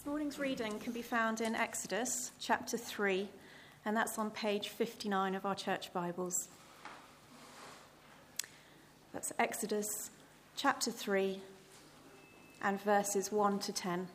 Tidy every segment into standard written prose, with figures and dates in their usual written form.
morning's reading can be found in Exodus chapter 3, and that's on page 59 of our church Bibles. That's Exodus chapter 3 and verses 1 to 10.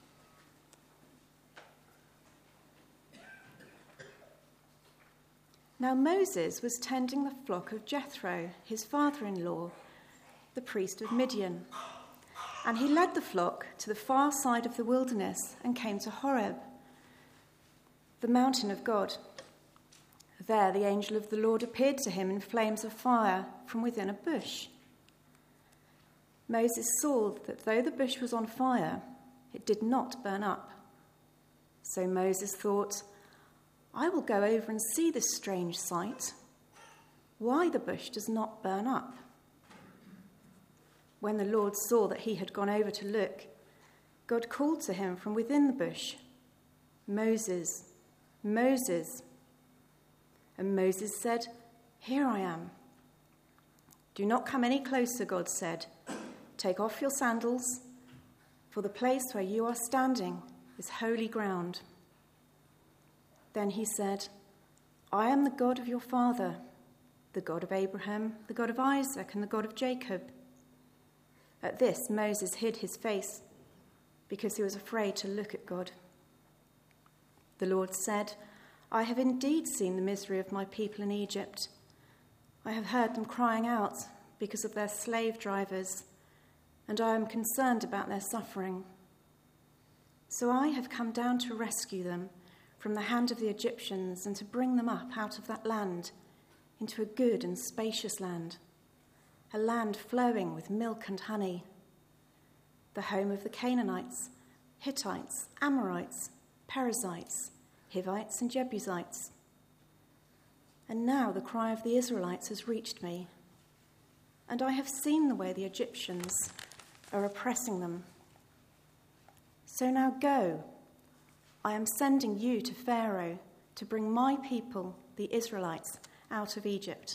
Now Moses was tending the flock of Jethro, his father-in-law, the priest of Midian. And he led the flock to the far side of the wilderness and came to Horeb, the mountain of God. There the angel of the Lord appeared to him in flames of fire from within a bush. Moses saw that though the bush was on fire, it did not burn up. So Moses thought, I will go over and see this strange sight, why the bush does not burn up. When the Lord saw that he had gone over to look, God called to him from within the bush, Moses, Moses. And Moses said, Here I am. Do not come any closer, God said. Take off your sandals, for the place where you are standing is holy ground. Then he said, I am the God of your father, the God of Abraham, the God of Isaac, and the God of Jacob. At this, Moses hid his face because he was afraid to look at God. The Lord said, I have indeed seen the misery of my people in Egypt. I have heard them crying out because of their slave drivers, and I am concerned about their suffering. So I have come down to rescue them from the hand of the Egyptians and to bring them up out of that land into a good and spacious land, a land flowing with milk and honey, the home of the Canaanites, Hittites, Amorites, Perizzites, Hivites, and Jebusites. And now the cry of the Israelites has reached me, and I have seen the way the Egyptians are oppressing them. So now go, I am sending you to Pharaoh to bring my people, the Israelites, out of Egypt.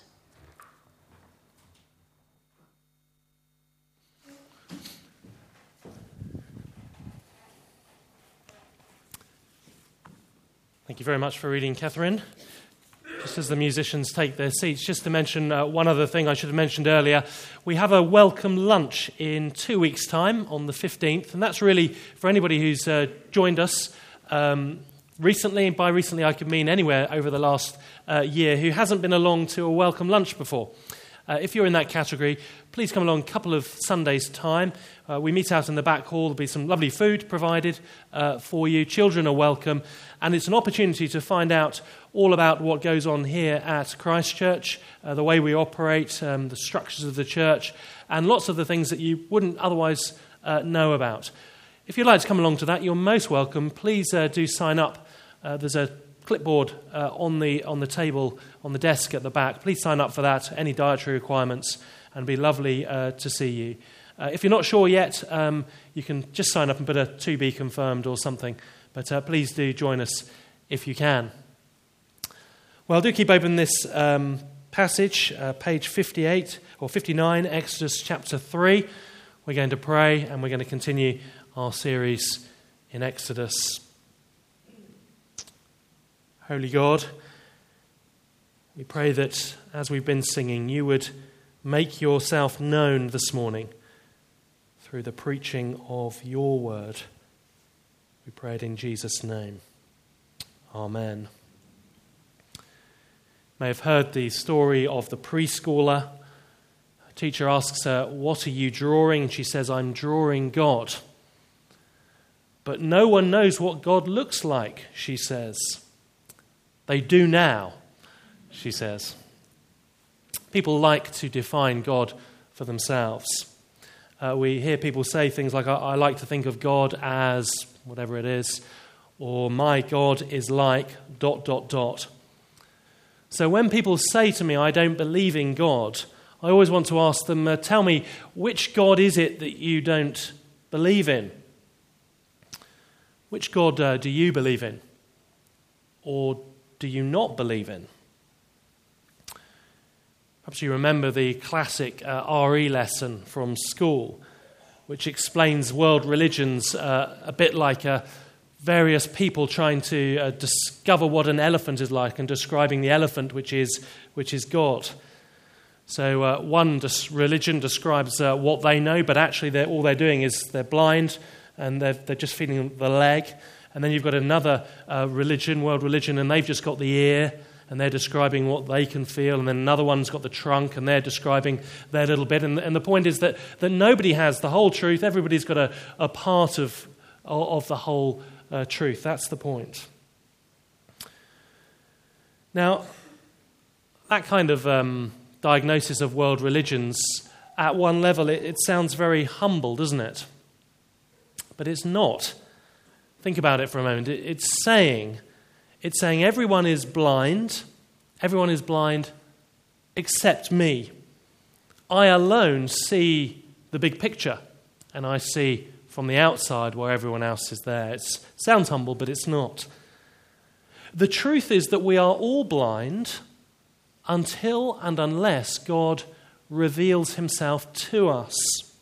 Thank you very much for reading, Catherine. Just as the musicians take their seats, just to mention one other thing I should have mentioned earlier. We have a welcome lunch in 2 weeks' time on the 15th, and that's really for anybody who's joined us recently, and by recently I could mean anywhere over the last year, who hasn't been along to a welcome lunch before. If you're in that category, please come along a couple of Sundays' time. We meet out in the back hall. There'll be some lovely food provided for you. Children are welcome. And it's an opportunity to find out all about what goes on here at Christ Church, the way we operate, the structures of the church, and lots of the things that you wouldn't otherwise know about. If you'd like to come along to that, you're most welcome. Please do sign up. There's a clipboard on the table, on the desk at the back. Please sign up for that, any dietary requirements, and it'd be lovely to see you. If you're not sure yet, you can just sign up and put a to be confirmed or something. But please do join us if you can. Well, do keep open this passage, page 58 or 59, Exodus chapter 3. We're going to pray and we're going to continue our series in Exodus. Holy God, we pray that as we've been singing, you would make yourself known this morning through the preaching of your word. We pray it in Jesus' name. Amen. You may have heard the story of the preschooler. A teacher asks her, what are you drawing? She says, I'm drawing God. But no one knows what God looks like, she says. They do now, she says. People like to define God for themselves. We hear people say things like, I like to think of God as whatever it is, or my God is like ... So when people say to me, I don't believe in God, I always want to ask them, tell me, which God is it that you don't believe in? Which God do you believe in? Or do you not believe in? Perhaps you remember the classic RE lesson from school, which explains world religions a bit like a various people trying to discover what an elephant is like and describing the elephant, which is God. So one religion describes what they know, but actually all they're doing is they're blind and they're just feeling the leg. And then you've got another religion, world religion, and they've just got the ear, and they're describing what they can feel. And then another one's got the trunk, and they're describing their little bit. And the point is that nobody has the whole truth. Everybody's got a part of the whole truth. That's the point. Now, that kind of diagnosis of world religions, at one level, it sounds very humble, doesn't it? But it's not. Think about it for a moment. It's saying everyone is blind except me. I alone see the big picture, and I see from the outside where everyone else is there. It sounds humble, but it's not. The truth is that we are all blind until and unless God reveals himself to us.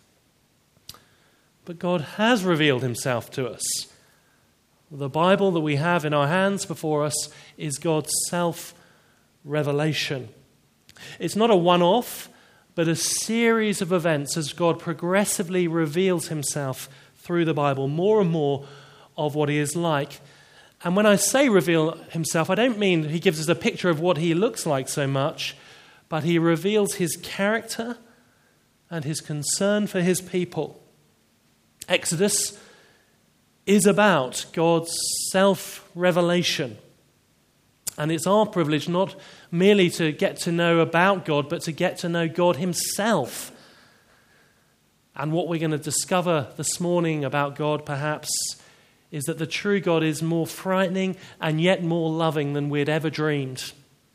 But God has revealed himself to us. The Bible that we have in our hands before us is God's self-revelation. It's not a one-off, but a series of events as God progressively reveals himself through the Bible, more and more of what he is like. And when I say reveal himself, I don't mean he gives us a picture of what he looks like so much, but he reveals his character and his concern for his people. Exodus is about God's self-revelation. And it's our privilege not merely to get to know about God, but to get to know God himself. And what we're going to discover this morning about God, perhaps, is that the true God is more frightening and yet more loving than we'd ever dreamed.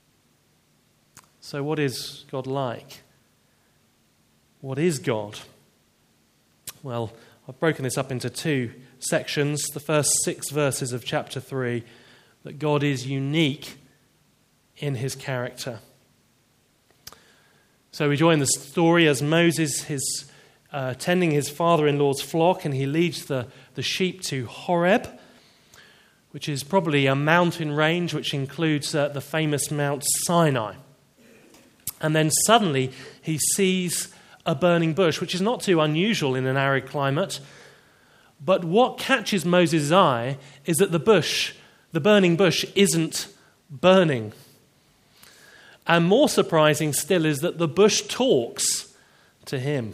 So what is God like? What is God? Well, I've broken this up into two sections. The first 6 verses of chapter 3, that God is unique in his character. So we join the story as Moses is tending his father-in-law's flock, and he leads the sheep to Horeb, which is probably a mountain range which includes the famous Mount Sinai. And then suddenly he sees a burning bush, which is not too unusual in an arid climate. But what catches Moses' eye is that the burning bush, isn't burning. And more surprising still is that the bush talks to him.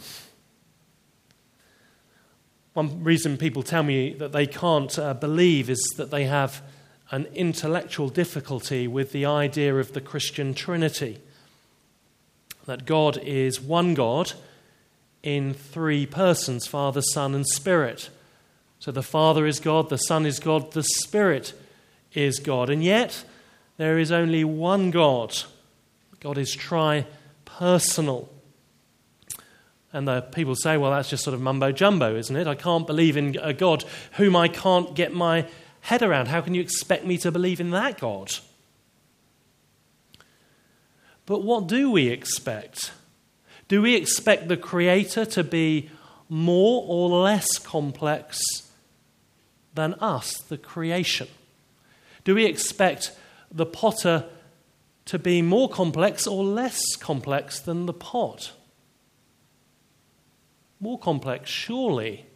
One reason people tell me that they can't believe is that they have an intellectual difficulty with the idea of the Christian Trinity. That God is one God in 3 persons, Father, Son, and Spirit. So the Father is God, the Son is God, the Spirit is God. And yet, there is only one God. God is tri-personal. And the people say, well, that's just sort of mumbo-jumbo, isn't it? I can't believe in a God whom I can't get my head around. How can you expect me to believe in that God? But what do we expect? Do we expect the Creator to be more or less complex than us, the creation? Do we expect the potter to be more complex or less complex than the pot? More complex, surely.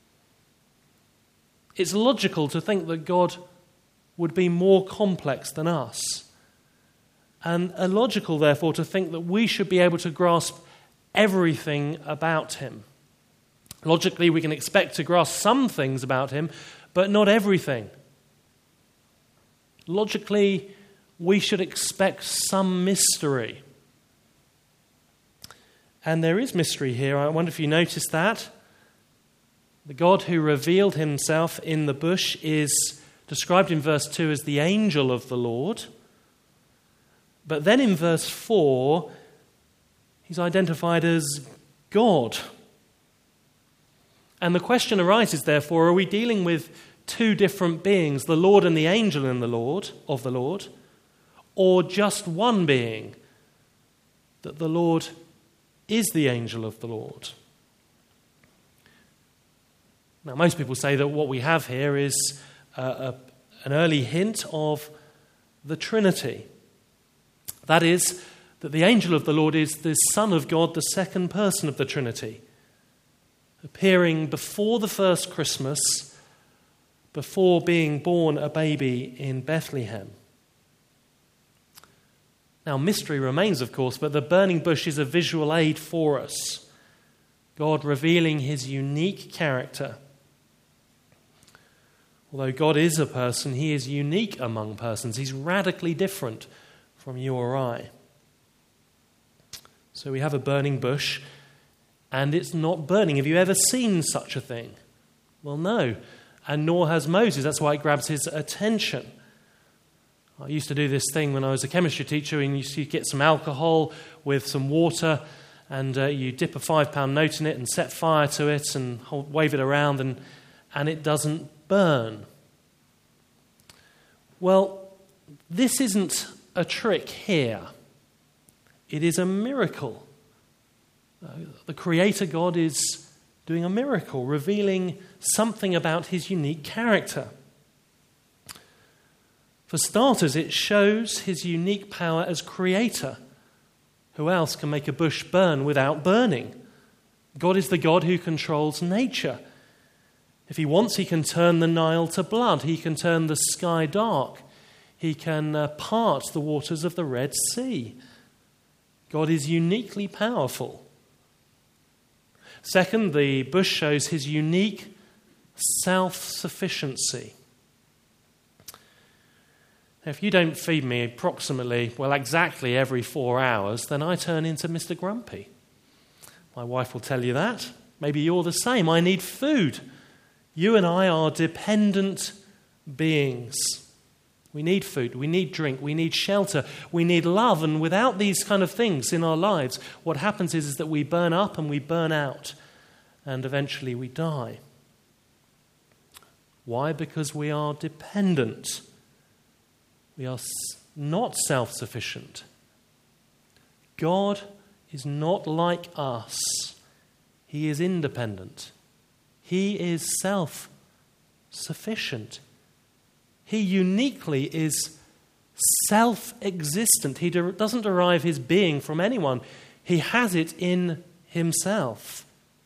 It's logical to think that God would be more complex than us. And illogical, therefore, to think that we should be able to grasp everything about him. Logically, we can expect to grasp some things about him, but not everything. Logically, we should expect some mystery. And there is mystery here. I wonder if you noticed that. The God who revealed himself in the bush is described in verse 2 as the angel of the Lord. But then in verse 4, he's identified as God. And the question arises, therefore, are we dealing with 2 different beings, the Lord and the angel of the Lord, or just one being, that the Lord is the angel of the Lord? Now, most people say that what we have here is an early hint of the Trinity. That is, that the angel of the Lord is the Son of God, the second person of the Trinity, appearing before the first Christmas, before being born a baby in Bethlehem. Now, mystery remains, of course, but the burning bush is a visual aid for us. God revealing his unique character. Although God is a person, he is unique among persons. He's radically different from you or I. So we have a burning bush, and it's not burning. Have you ever seen such a thing? Well, no, and nor has Moses. That's why it grabs his attention. I used to do this thing when I was a chemistry teacher, and you get some alcohol with some water, and you dip a £5 note in it and set fire to it and wave it around, and it doesn't burn. Well, this isn't a trick here. It is a miracle. The Creator God is doing a miracle, revealing something about his unique character. For starters, it shows his unique power as creator. Who else can make a bush burn without burning? God is the God who controls nature. If he wants, he can turn the Nile to blood. He can turn the sky dark. He can part the waters of the Red Sea. God is uniquely powerful. Second, the bush shows his unique self-sufficiency. If you don't feed me exactly every 4 hours, then I turn into Mr. Grumpy. My wife will tell you that. Maybe you're the same. I need food. You and I are dependent beings. We need food, we need drink, we need shelter, we need love. And without these kind of things in our lives, what happens is that we burn up and we burn out, and eventually we die. Why? Because we are dependent. We are not self-sufficient. God is not like us. He is independent. He is self-sufficient. He uniquely is self-existent. He doesn't derive his being from anyone. He has it in himself.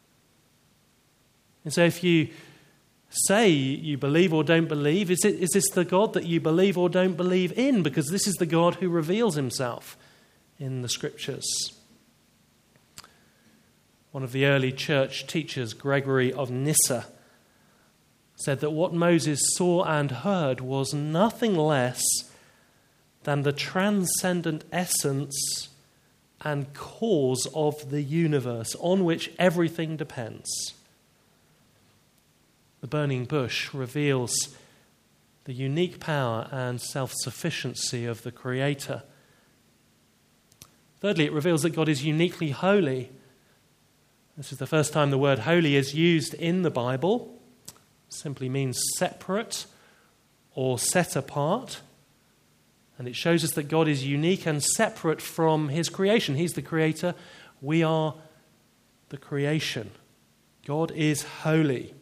And so if you say you believe or don't believe, is this the God that you believe or don't believe in? Because this is the God who reveals himself in the Scriptures. One of the early church teachers, Gregory of Nyssa, said that what Moses saw and heard was nothing less than the transcendent essence and cause of the universe on which everything depends. The burning bush reveals the unique power and self-sufficiency of the Creator. Thirdly, it reveals that God is uniquely holy. This is the first time the word holy is used in the Bible. It simply means separate or set apart. And it shows us that God is unique and separate from his creation. He's the Creator. We are the creation. God is holy.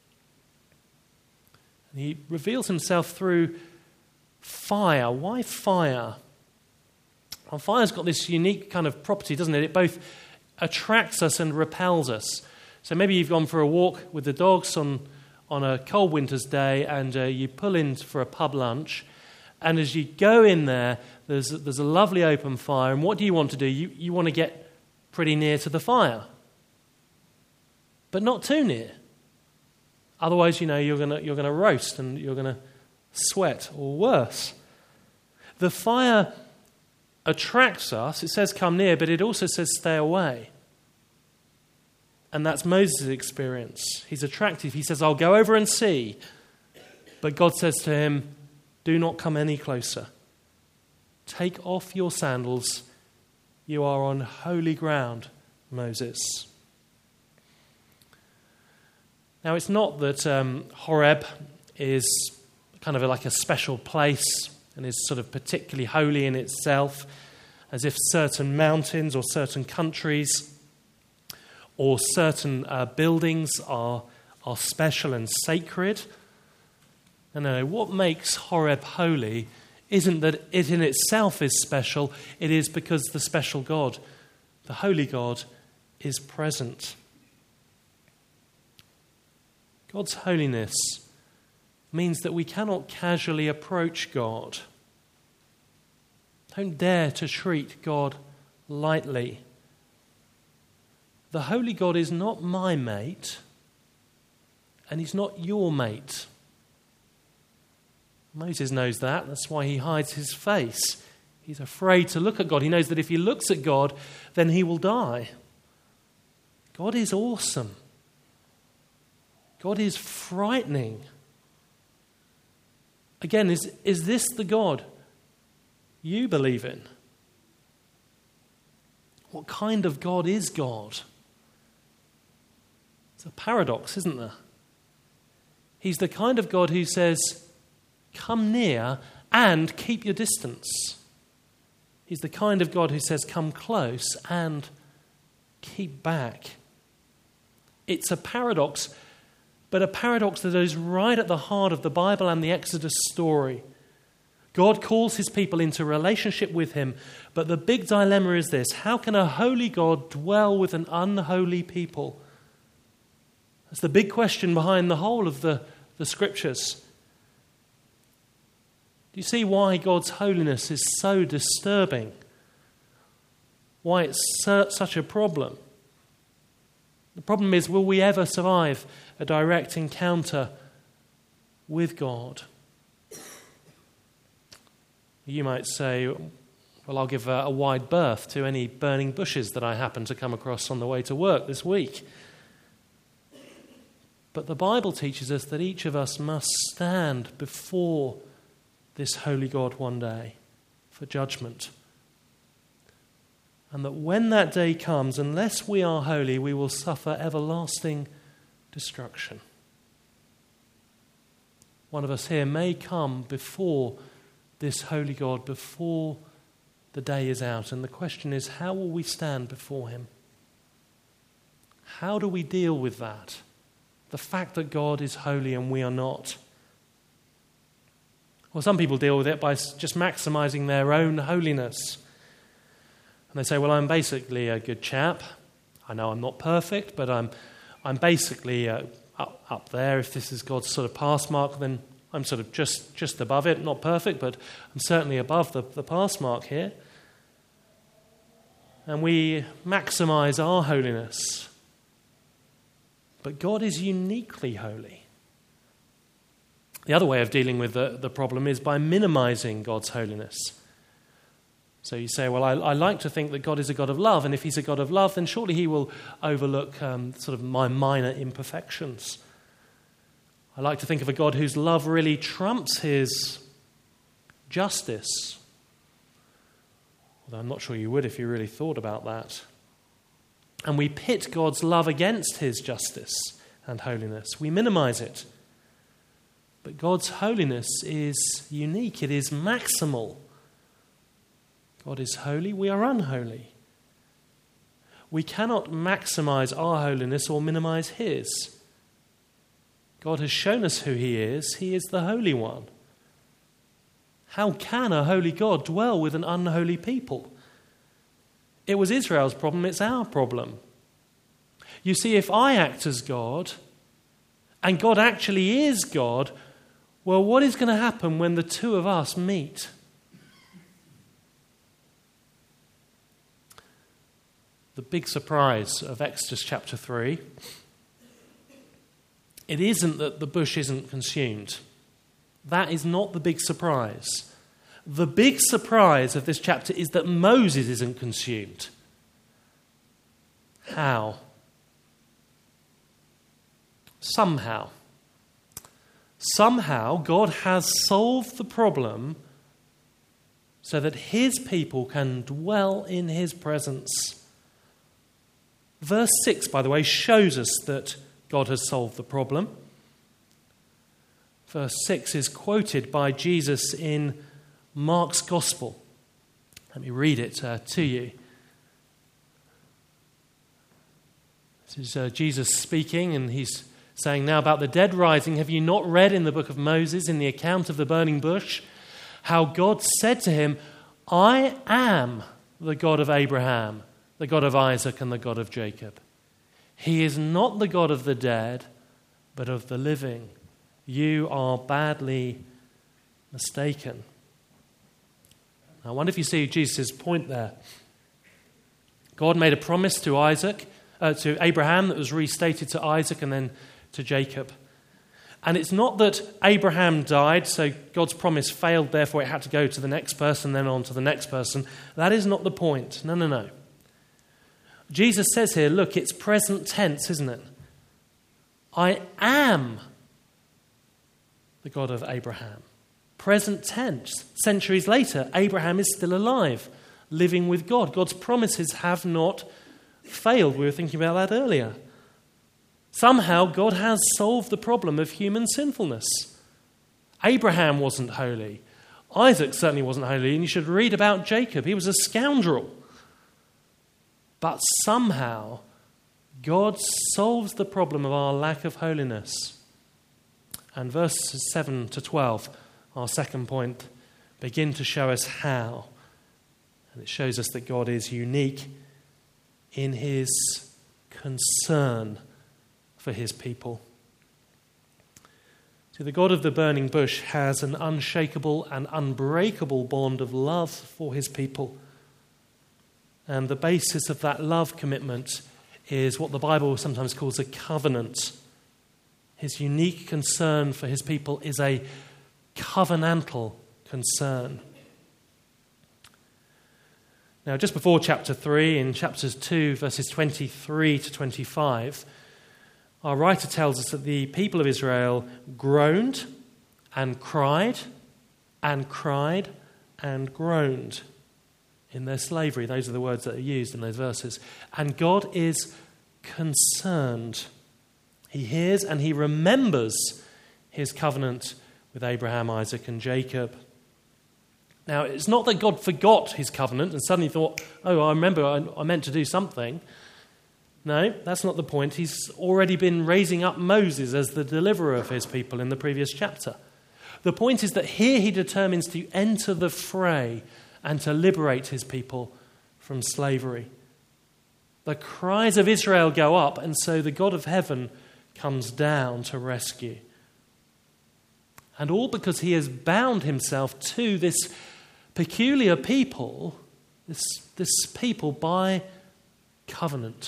And he reveals himself through fire. Why fire? Well, fire's got this unique kind of property, doesn't it? It both attracts us and repels us. So maybe you've gone for a walk with the dogs on a cold winter's day, and you pull in for a pub lunch, and as you go in there, there's a lovely open fire, and what do you want to do? You want to get pretty near to the fire, but not too near. Otherwise, you're going to roast and you're going to sweat, or worse. The fire attracts us. It says come near, but it also says stay away. And that's Moses' experience. He's attractive. He says, I'll go over and see. But God says to him, do not come any closer. Take off your sandals. You are on holy ground, Moses. Now, it's not that Horeb is kind of like a special place and is sort of particularly holy in itself, as if certain mountains or certain countries or certain buildings are special and sacred. No. What makes Horeb holy isn't that it in itself is special. It is because the special God, the holy God, is present. God's holiness means that we cannot casually approach God. Don't dare to treat God lightly. The holy God is not my mate, and he's not your mate. Moses knows that. That's why he hides his face. He's afraid to look at God. He knows that if he looks at God, then he will die. God is awesome. God is frightening. Again, is this the God you believe in? What kind of God is God? It's a paradox, isn't there? He's the kind of God who says, come near and keep your distance. He's the kind of God who says, come close and keep back. It's a paradox, but a paradox that is right at the heart of the Bible and the Exodus story. God calls his people into relationship with him, but the big dilemma is this: how can a holy God dwell with an unholy people? That's the big question behind the whole of the Scriptures. Do you see why God's holiness is so disturbing? Why it's such a problem? The problem is, will we ever survive a direct encounter with God? You might say, well, I'll give a wide berth to any burning bushes that I happen to come across on the way to work this week. But the Bible teaches us that each of us must stand before this holy God one day for judgment. And that when that day comes, unless we are holy, we will suffer everlasting destruction. One of us here may come before this holy God, before the day is out. And the question is, how will we stand before him? How do we deal with that? The fact that God is holy and we are not. Well, some people deal with it by just maximizing their own holiness. And they say, well, I'm basically a good chap. I know I'm not perfect, but I'm basically up there. If this is God's sort of pass mark, then I'm sort of just above it. Not perfect, but I'm certainly above the pass mark here. And we maximize our holiness. But God is uniquely holy. The other way of dealing with the problem is by minimizing God's holiness. So you say, well, I like to think that God is a God of love, and if he's a God of love, then surely he will overlook sort of my minor imperfections. I like to think of a God whose love really trumps his justice. Although I'm not sure you would if you really thought about that. And we pit God's love against his justice and holiness. We minimize it. But God's holiness is unique. It is maximal. God is holy. We are unholy. We cannot maximize our holiness or minimize his. God has shown us who he is. He is the Holy One. How can a holy God dwell with an unholy people? It was Israel's problem, it's our problem. You see, if I act as God, and God actually is God, well, what is going to happen when the two of us meet? The big surprise of Exodus chapter 3, it isn't that the bush isn't consumed. That is not the big surprise. The big surprise of this chapter is that Moses isn't consumed. How? Somehow God has solved the problem so that his people can dwell in his presence. Verse 6, by the way, shows us that God has solved the problem. Verse 6 is quoted by Jesus in Mark's Gospel. Let me read it to you. This is Jesus speaking, and he's saying, "Now about the dead rising, have you not read in the book of Moses, in the account of the burning bush, how God said to him, 'I am the God of Abraham, the God of Isaac, and the God of Jacob.' He is not the God of the dead, but of the living. You are badly mistaken." I wonder if you see Jesus' point there. God made a promise to Abraham that was restated to Isaac and then to Jacob. And it's not that Abraham died, so God's promise failed, therefore it had to go to the next person, then on to the next person. That is not the point. No. Jesus says here, look, it's present tense, isn't it? I am the God of Abraham. Present tense. Centuries later, Abraham is still alive, living with God. God's promises have not failed. We were thinking about that earlier. Somehow, God has solved the problem of human sinfulness. Abraham wasn't holy. Isaac certainly wasn't holy. And you should read about Jacob. He was a scoundrel. But somehow, God solves the problem of our lack of holiness. And verses 7 to 12, our second point, begin to show us how. And it shows us that God is unique in his concern for his people. See, the God of the burning bush has an unshakable and unbreakable bond of love for his people. And the basis of that love commitment is what the Bible sometimes calls a covenant. His unique concern for his people is a covenantal concern. Now, just before chapter 3, in chapters 2, verses 23 to 25, our writer tells us that the people of Israel groaned and cried and cried and groaned in their slavery. Those are the words that are used in those verses. And God is concerned. He hears and he remembers his covenant with Abraham, Isaac, and Jacob. Now, it's not that God forgot his covenant and suddenly thought, oh, I remember I meant to do something. No, that's not the point. He's already been raising up Moses as the deliverer of his people in the previous chapter. The point is that here he determines to enter the fray and to liberate his people from slavery. The cries of Israel go up, and so the God of heaven comes down to rescue. And all because he has bound himself to this peculiar people, this people by covenant.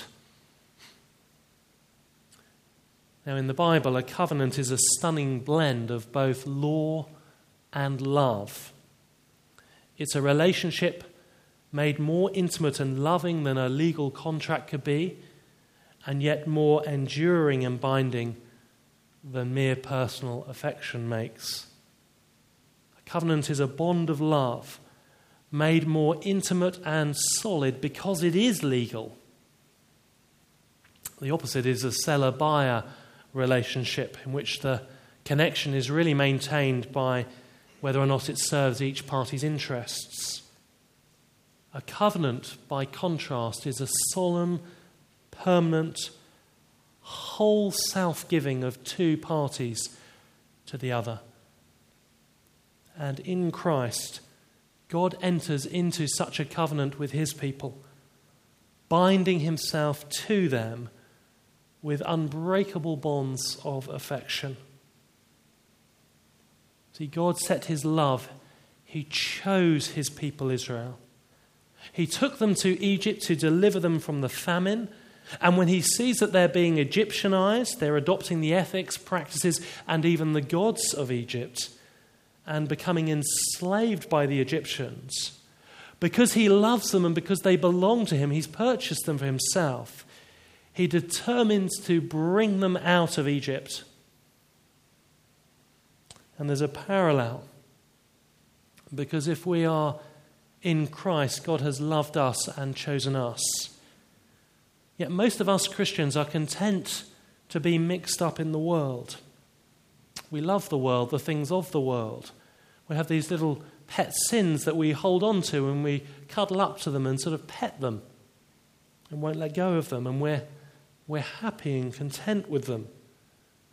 Now, in the Bible, a covenant is a stunning blend of both law and love. It's a relationship made more intimate and loving than a legal contract could be, and yet more enduring and binding than mere personal affection makes. A covenant is a bond of love made more intimate and solid because it is legal. The opposite is a seller-buyer relationship in which the connection is really maintained by whether or not it serves each party's interests. A covenant, by contrast, is a solemn, permanent, whole self-giving of two parties to the other. And in Christ, God enters into such a covenant with his people, binding himself to them with unbreakable bonds of affection. See, God set his love. He chose his people Israel. He took them to Egypt to deliver them from the famine. And when he sees that they're being Egyptianized, they're adopting the ethics, practices, and even the gods of Egypt and becoming enslaved by the Egyptians, because he loves them and because they belong to him, he's purchased them for himself. He determines to bring them out of Egypt. And there's a parallel, because if we are in Christ, God has loved us and chosen us. Yet most of us Christians are content to be mixed up in the world. We love the world, the things of the world. We have these little pet sins that we hold on to and we cuddle up to them and sort of pet them and won't let go of them, and we're happy and content with them.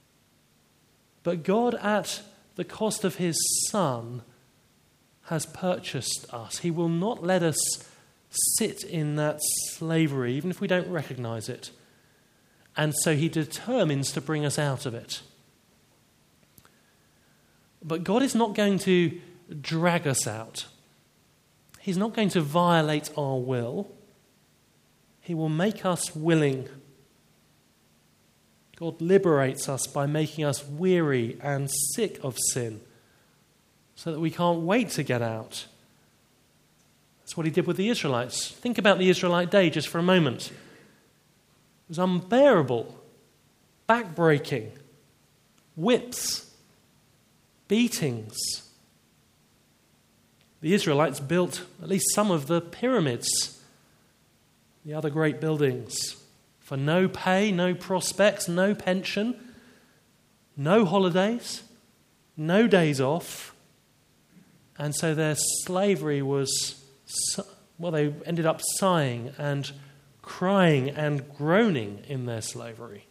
But God, at the cost of his Son, has purchased us. He will not let us sit in that slavery, even if we don't recognize it. And so he determines to bring us out of it. But God is not going to drag us out. He's not going to violate our will. He will make us willing. God liberates us by making us weary and sick of sin so that we can't wait to get out. That's what he did with the Israelites. Think about the Israelite day just for a moment. It was unbearable, backbreaking, whips, beatings. The Israelites built at least some of the pyramids, the other great buildings, for no pay, no prospects, no pension, no holidays, no days off. And so their slavery was, well, they ended up sighing and crying and groaning in their slavery.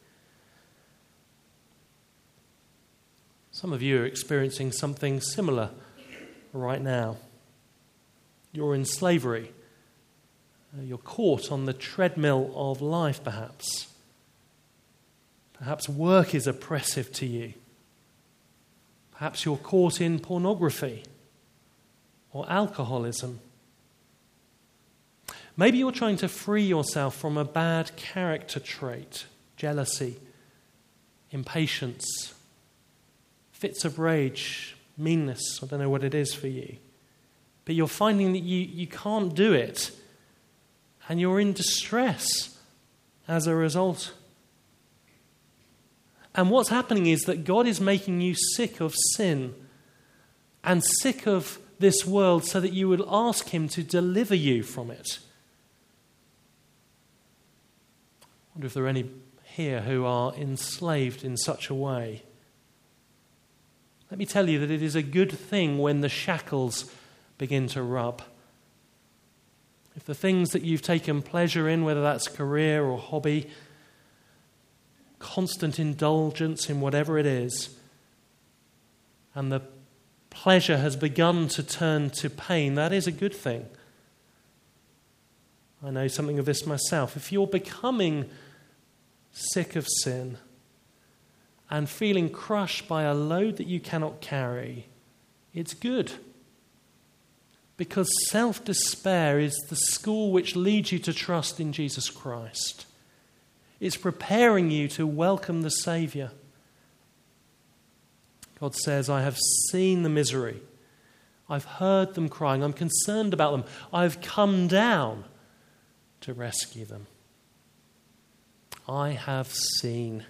Some of you are experiencing something similar right now. You're in slavery. You're caught on the treadmill of life, perhaps. Perhaps work is oppressive to you. Perhaps you're caught in pornography or alcoholism. Maybe you're trying to free yourself from a bad character trait, jealousy, impatience, fits of rage, meanness. I don't know what it is for you. But you're finding that you can't do it. And you're in distress as a result. And what's happening is that God is making you sick of sin and sick of this world so that you would ask him to deliver you from it. I wonder if there are any here who are enslaved in such a way. Let me tell you that it is a good thing when the shackles begin to rub. If the things that you've taken pleasure in, whether that's career or hobby, constant indulgence in whatever it is, and the pleasure has begun to turn to pain, that is a good thing. I know something of this myself. If you're becoming sick of sin and feeling crushed by a load that you cannot carry, it's good. Because self-despair is the school which leads you to trust in Jesus Christ. It's preparing you to welcome the Saviour. God says, I have seen the misery. I've heard them crying. I'm concerned about them. I've come down to rescue them. I have seen.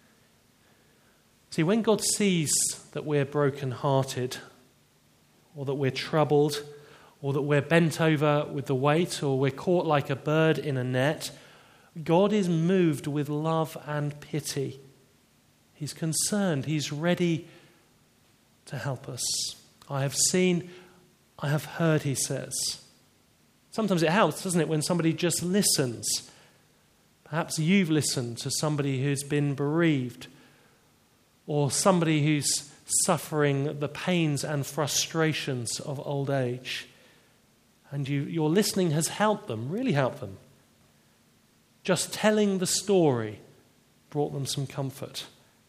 See, when God sees that we're broken-hearted, or that we're troubled, or that we're bent over with the weight, or we're caught like a bird in a net, God is moved with love and pity. He's concerned. He's ready to help us. I have seen, I have heard, he says. Sometimes it helps, doesn't it, when somebody just listens. Perhaps you've listened to somebody who's been bereaved, or somebody who's suffering the pains and frustrations of old age. And your listening has helped them, really helped them. Just telling the story brought them some comfort.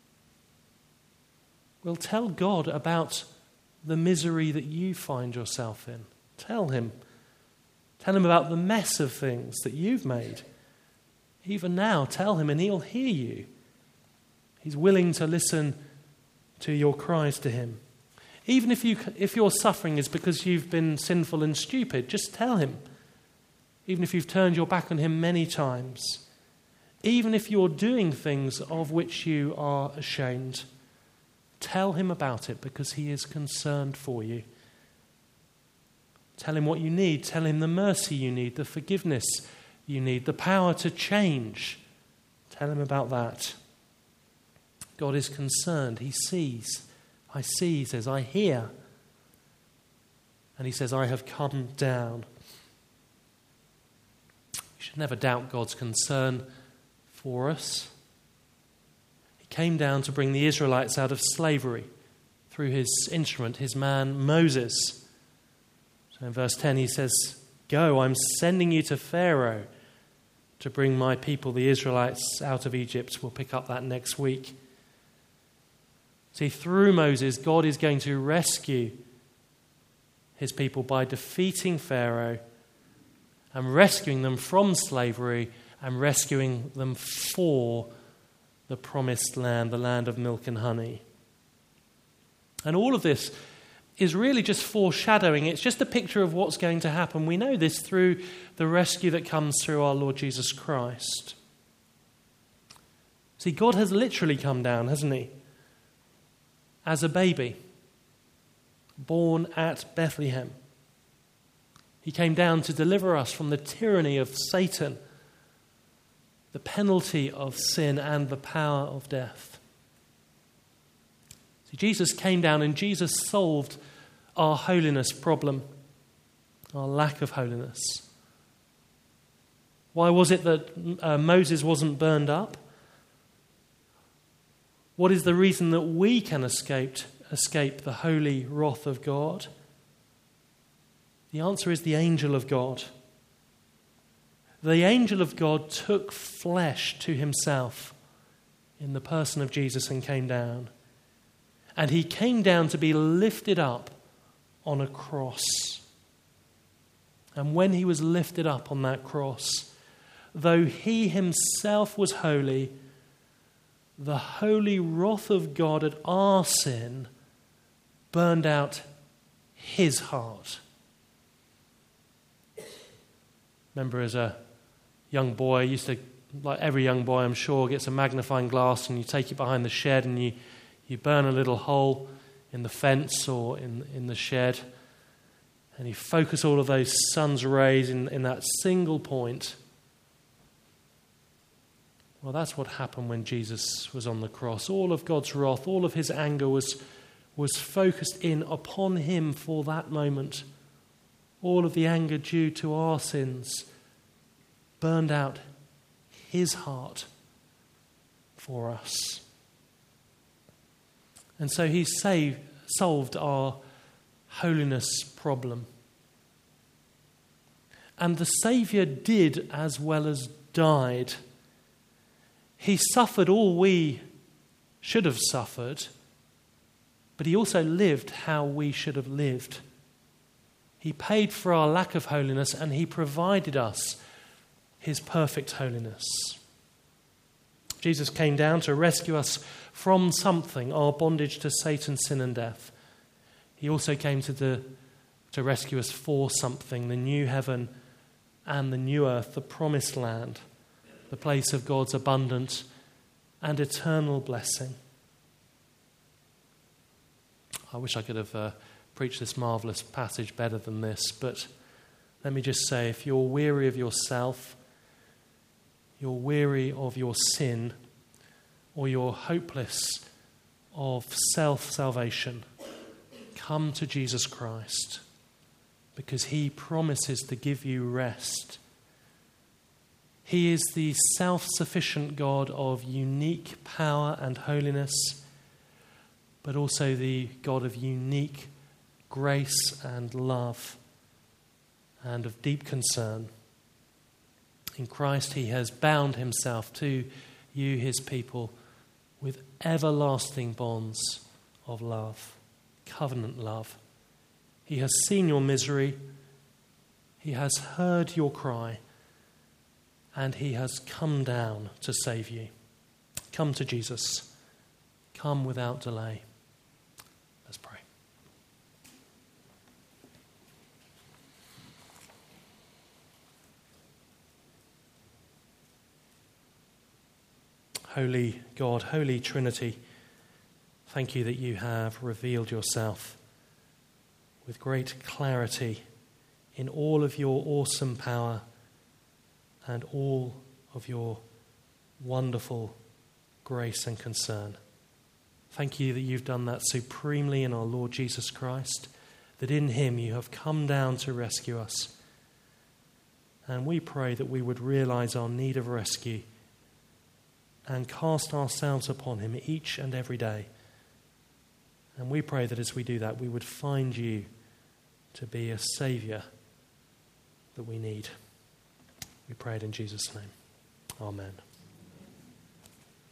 Well, tell God about the misery that you find yourself in. Tell him. Tell him about the mess of things that you've made. Even now, tell him and he'll hear you. He's willing to listen to your cries to him. Even if your suffering is because you've been sinful and stupid, just tell him. Even if you've turned your back on him many times. Even if you're doing things of which you are ashamed, tell him about it because he is concerned for you. Tell him what you need. Tell him the mercy you need, the forgiveness you need, the power to change. Tell him about that. God is concerned. He sees. I see, he says, I hear. And he says, I have come down. You should never doubt God's concern for us. He came down to bring the Israelites out of slavery through his instrument, his man Moses. So in verse 10 he says, "Go, I'm sending you to Pharaoh to bring my people, the Israelites, out of Egypt." We'll pick up that next week. See, through Moses, God is going to rescue his people by defeating Pharaoh and rescuing them from slavery and rescuing them for the promised land, the land of milk and honey. And all of this is really just foreshadowing. It's just a picture of what's going to happen. We know this through the rescue that comes through our Lord Jesus Christ. See, God has literally come down, hasn't he? As a baby, born at Bethlehem. He came down to deliver us from the tyranny of Satan, the penalty of sin, and the power of death. See, Jesus came down and Jesus solved our holiness problem, our lack of holiness. Why was it that Moses wasn't burned up? What is the reason that we can escape the holy wrath of God? The answer is the angel of God. The angel of God took flesh to himself in the person of Jesus and came down. And he came down to be lifted up on a cross. And when he was lifted up on that cross, though he himself was holy, the holy wrath of God at our sin burned out his heart. Remember, as a young boy, I used to, like every young boy I'm sure, gets a magnifying glass and you take it behind the shed and you burn a little hole in the fence or in the shed, and you focus all of those sun's rays in that single point. Well, that's what happened when Jesus was on the cross. All of God's wrath, all of his anger was focused in upon him for that moment. All of the anger due to our sins burned out his heart for us. And so he solved our holiness problem. And the Saviour did as well as died. He suffered all we should have suffered, but he also lived how we should have lived. He paid for our lack of holiness and he provided us his perfect holiness. Jesus came down to rescue us from something, our bondage to Satan, sin and death. He also came to rescue us for something, the new heaven and the new earth, the promised land, the place of God's abundant and eternal blessing. I wish I could have preached this marvellous passage better than this, but let me just say, if you're weary of yourself, you're weary of your sin, or you're hopeless of self-salvation, come to Jesus Christ, because he promises to give you rest. He is the self-sufficient God of unique power and holiness, but also the God of unique grace and love and of deep concern. In Christ he has bound himself to you, his people, with everlasting bonds of love, covenant love. He has seen your misery, he has heard your cry, and he has come down to save you. Come to Jesus. Come without delay. Let's pray. Holy God, Holy Trinity, thank you that you have revealed yourself with great clarity in all of your awesome power and all of your wonderful grace and concern. Thank you that you've done that supremely in our Lord Jesus Christ, that in him you have come down to rescue us. And we pray that we would realize our need of rescue and cast ourselves upon him each and every day. And we pray that as we do that, we would find you to be a Saviour that we need. We pray it in Jesus' name. Amen.